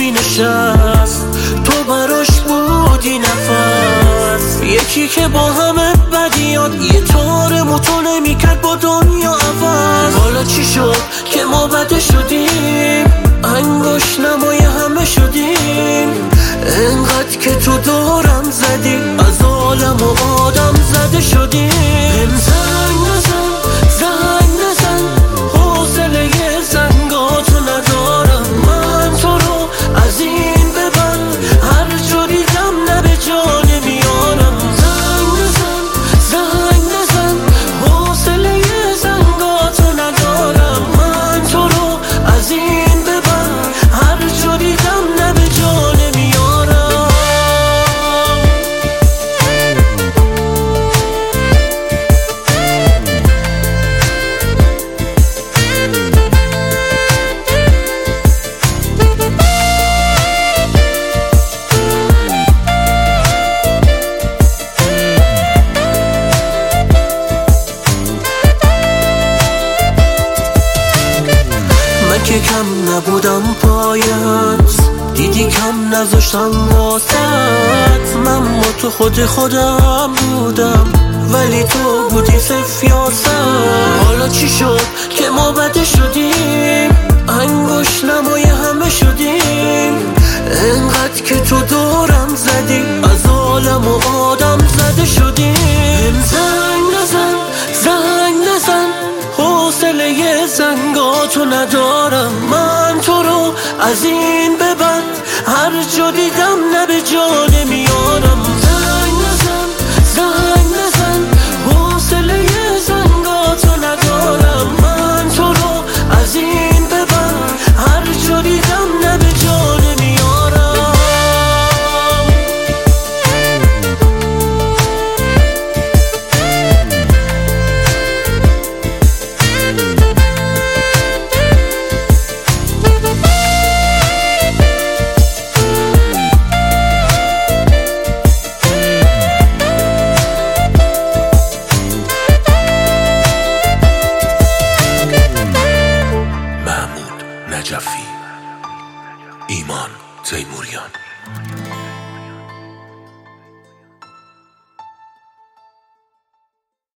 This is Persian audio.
می نشست، تو براش بودی نفس. یکی که با همه بدیات یه تار موتو نمیکرد با دنیا عوض. حالا چی شد که ما بده شدیم، انگوش نمای همه شدیم. انقدر که تو دورم زدی، از عالم و آدم زده شدیم. زنگ نزن، زنگ نزن، حوصله زنگاتو ندارم. من تو رو از این به بعد هر جا دیدم نه به جا نمیارم. زنگ نزن، زنگ نزن، حوصله زنگاتو ندارم. من تو رو از این به بعد هر جا دیدم نه به جا نمیارم. من که کم نبودم پایت، دیدی کم نذاشتم واسط. من با تو خودم بودم، ولی تو بودی سفیاست. حالا چی شد که ما بده شدیم، انگوش نمای همه شدیم. انقدر که تو دورم زدی، از عالم و آدم زده شدیم. زنگ نزن، زنگ نزن، حوصله زنگاتو ندارم. من تو رو از این به بعد هر جا دیدم نه به جا نمیارم. زنگ نزن، زنگ نزن، حوصله زنگاتو ندارم. من تو رو از این به بعد هر جا دیدم نه به جا نمیارم. نجفی، ایمان تیموریان.